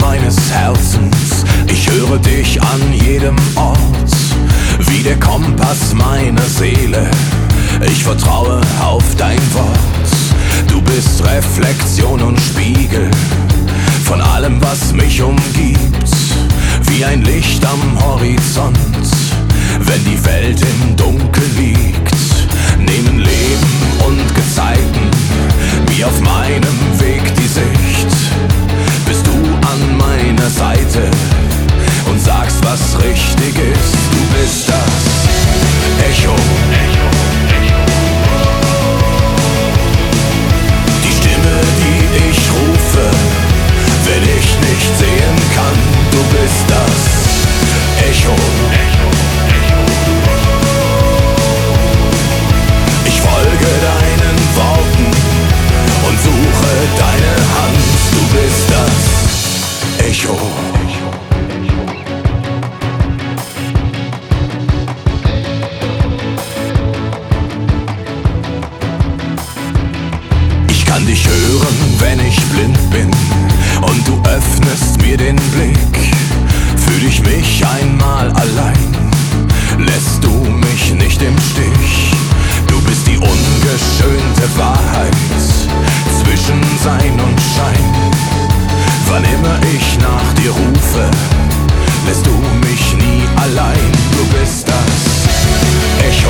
meines Herzens, ich höre dich an jedem Ort, wie der Kompass meiner Seele. Ich vertraue auf dein Wort. Du bist Reflexion und Spiegel von allem, was mich umgibt. Wie ein Licht am Horizont, wenn die Welt im Dunkeln liegt, nehmen Leben und Gezeiten mir auf meinem Weg die Sicht. Bist du an meiner Seite und sagst, was richtig ist. Du bist das Echo, die Stimme, die ich rufe, wenn ich nicht sehen kann. Du bist das Echo. Ich folge deinen Worten und suche deine Hand. Du bist das Echo. Ich kann dich hören, wenn ich blind bin, und du öffnest mir den Blick. Fühl ich mich einmal allein, lässt du mich nicht im Stich. Du bist die ungeschönte Wahrheit zwischen Sein und Schein. Wann immer ich nach dir rufe, lässt du mich nie allein. Du bist das Echo,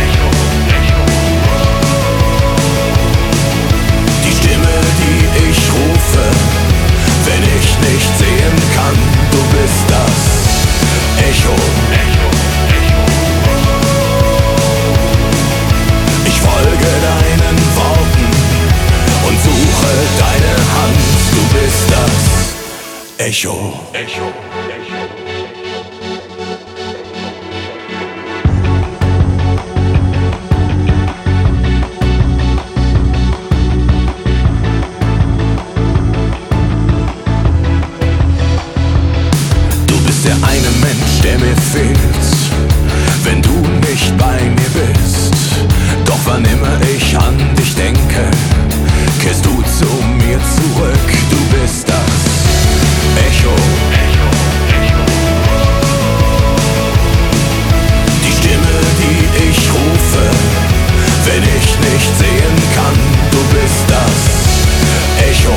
die Stimme, die ich rufe, wenn ich nicht sehen kann. Du bist das Echo. Ich folge deinen Worten und suche deine Hand. Du bist das Echo. Der eine Mensch, der mir fehlt, wenn du nicht bei mir bist. Doch wann immer ich an dich denke, kehrst du zu mir zurück. Du bist das Echo, die Stimme, die ich rufe, wenn ich nicht sehen kann. Du bist das Echo.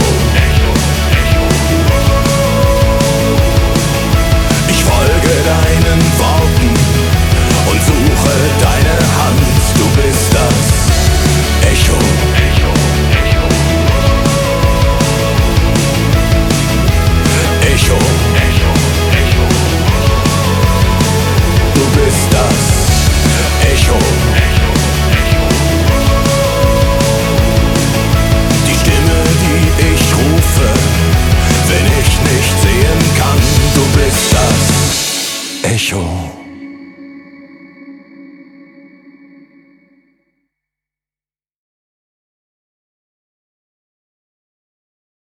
Ich folge deinen Worten und suche deine Hand. Du bist das Echo. Echo. Du bist das Echo. Die Stimme, die ich rufe, wenn ich nicht sehen kann. Du bist das Echo.